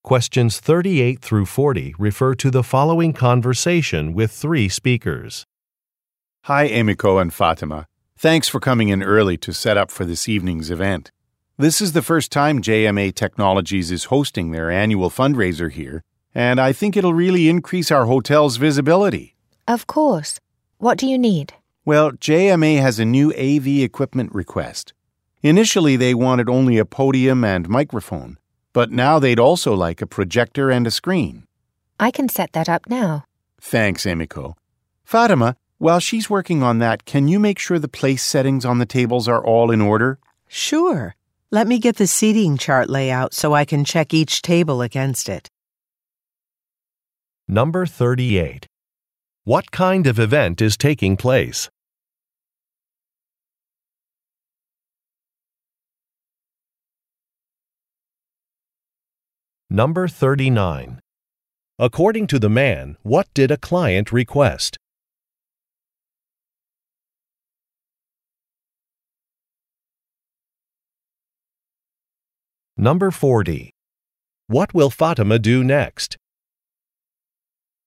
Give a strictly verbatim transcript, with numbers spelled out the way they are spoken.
Questions thirty-eight through forty refer to the following conversation with three speakers. Hi, Emiko and Fatima. Thanks for coming in early to set up for this evening's event. This is the first time J M A Technologies is hosting their annual fundraiser here, and I think it'll really increase our hotel's visibility. Of course. What do you need? Well, J M A has a new A V equipment request. Initially, they wanted only a podium and microphone, but now they'd also like a projector and a screen. I can set that up now. Thanks, Emiko. Fatima, while she's working on that, can you make sure the place settings on the tables are all in order? Sure. Let me get the seating chart layout so I can check each table against it. Number thirty-eight. What kind of event is taking place? Number thirty-nine. According to the man, what did a client request? Number forty. What will Fatima do next?